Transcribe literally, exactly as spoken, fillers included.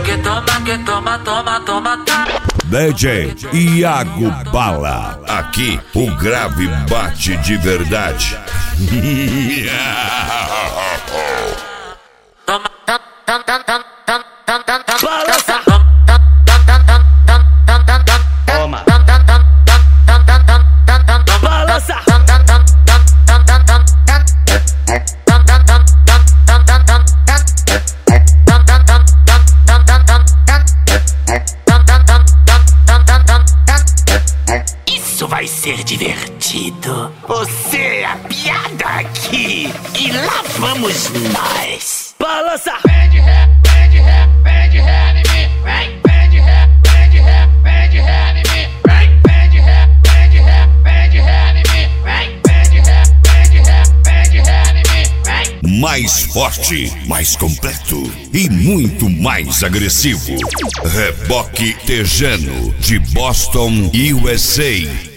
que toma, que toma, toma, toma, tá. D J Iago Bala. Aqui o grave bate de verdade. Toma, tam, tam, tam, tam, tam, tam, tam, tam. Balança. Toma. Balança. Isso vai ser divertido. Você é a piada aqui. E lá vamos nós. Balança. Vem de ré, vem de ré, vem de ré em mim. Vem, vem de ré, vem de ré, vem de ré em mim. Vem, vem de ré, vem de ré, vem de ré em mim. Vem, vem de ré, vem de ré, vem de ré em mim. Vem. Mais forte, mais completo e muito mais agressivo. Reboque Tejano, de Boston, U S A.